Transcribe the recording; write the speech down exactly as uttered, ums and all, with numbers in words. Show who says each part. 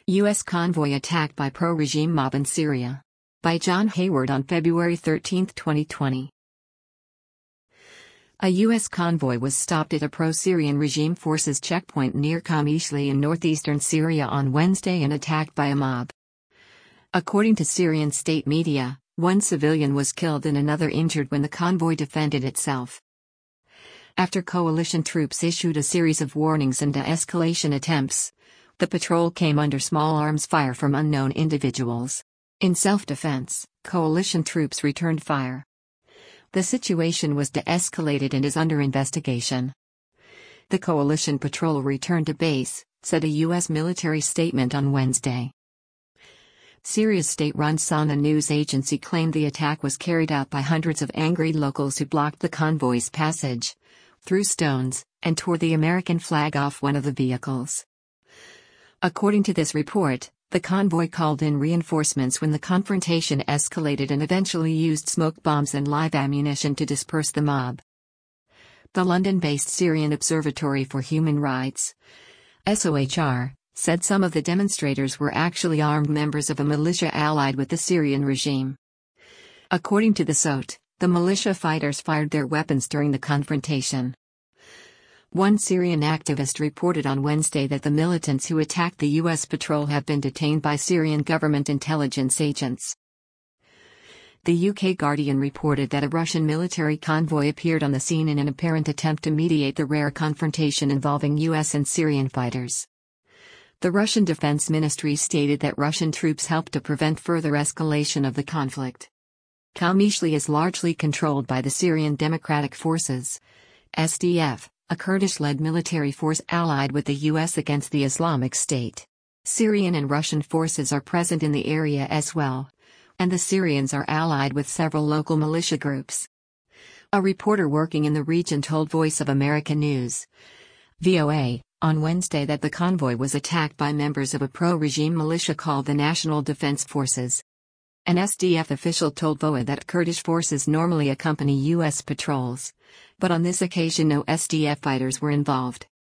Speaker 1: U S convoy attacked by pro-regime mob in Syria. By John Hayward on February thirteenth, twenty twenty. A U S convoy was stopped at a pro-Syrian regime forces checkpoint near Qamishli in northeastern Syria on Wednesday and attacked by a mob. According to Syrian state media, one civilian was killed and another injured when the convoy defended itself. After coalition troops issued a series of warnings and de-escalation attempts, the patrol came under small arms fire from unknown individuals. In self-defense, coalition troops returned fire. The situation was de-escalated and is under investigation. The coalition patrol returned to base, said a U S military statement on Wednesday. Syria's state-run Sana news agency claimed the attack was carried out by hundreds of angry locals who blocked the convoy's passage, threw stones, and tore the American flag off one of the vehicles. According to this report, the convoy called in reinforcements when the confrontation escalated and eventually used smoke bombs and live ammunition to disperse the mob. The London-based Syrian Observatory for Human Rights, S O H R, said some of the demonstrators were actually armed members of a militia allied with the Syrian regime. According to the S O T, the militia fighters fired their weapons during the confrontation. One Syrian activist reported on Wednesday that the militants who attacked the U S patrol have been detained by Syrian government intelligence agents. The U K Guardian reported that a Russian military convoy appeared on the scene in an apparent attempt to mediate the rare confrontation involving U S and Syrian fighters. The Russian Defense Ministry stated that Russian troops helped to prevent further escalation of the conflict. Qamishli is largely controlled by the Syrian Democratic Forces, S D F, a Kurdish-led military force allied with the U S against the Islamic State. Syrian and Russian forces are present in the area as well, and the Syrians are allied with several local militia groups. A reporter working in the region told Voice of America News, V O A, on Wednesday that the convoy was attacked by members of a pro-regime militia called the National Defense Forces. An S D F official told V O A that Kurdish forces normally accompany U S patrols, but on this occasion no S D F fighters were involved.